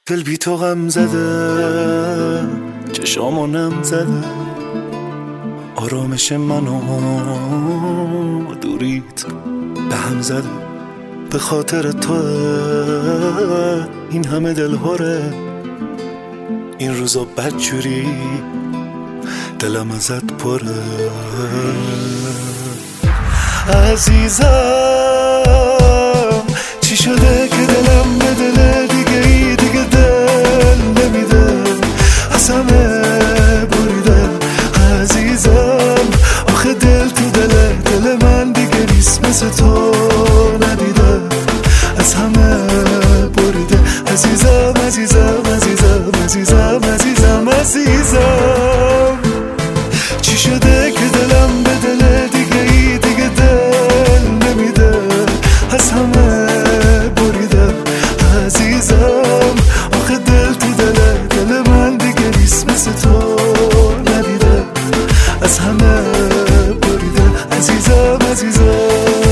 دل بی تو غم زده، چشامو نم زده، آرامش منو دوریت به هم زده. به خاطر تو این همه دل هره، این روزا بدجوری دلم ازت پره. عزیزم چی شده که دلم به دل دیگه دل نمیده، از همه بریده. عزیزم آخه دل تو دل من دیگه نیست، مثل تو ندیده، از همه بریده. عزیزم عزیزم عزیزم عزیزم عزیزم عزیزم چی شده که دلم به دل دیگه دل نمیده، از همه بریده. عزیزم آخه دل تو دل من دیگه نیست، مثل تو ندیده، از همه بریده. عزیزم عزیزم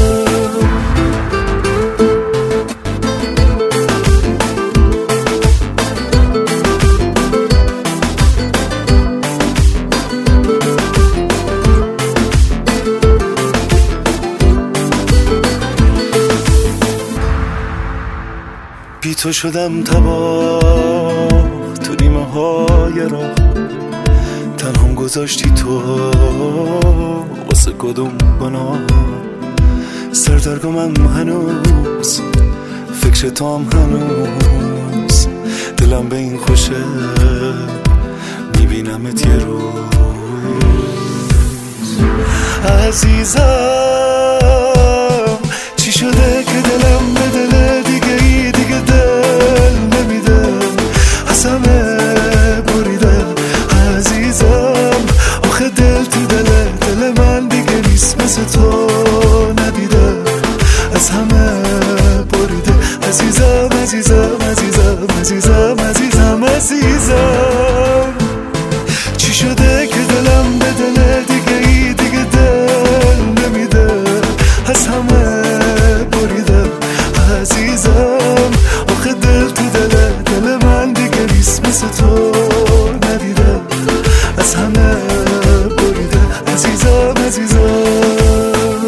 بی تو شدم تباه تو نیمه های راه، تنهام گذاشتی تو واسه کدوم گناه. سردرگمم هنوز فکر تو هم هنوز، دلم به این خوشه میبینمت یه روز. عزیزم چی شده که دلم به دل دیگه دل نمیده، از همه بریده. عزیزم آخه دل تو دل من دیگه نیست، مثل تو ندیده، از همه بریده. عزیزم عزیزم عزیزم عزیزم عزیزم عزیزم چی شده که دلم به دل دیگه دل نمیده، از همه بریده. عزیزم آخه دل تو دل من دیگه نیست، مثل تو ندیده، از همه بریده. عزیزم عزیزم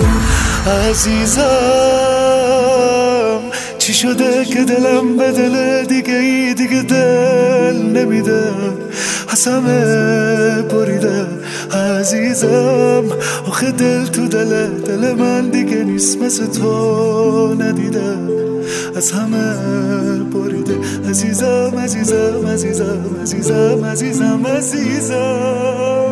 عزیزم چی شده که دلم به دل دیگه دل نمیده، از همه بریده. عزیزم آخه دل تو دل من دیگه نیست، مثل تو ندیده، از همه بریده. عزیزم عزیزم عزیزم عزیزم عزیزم عزیزم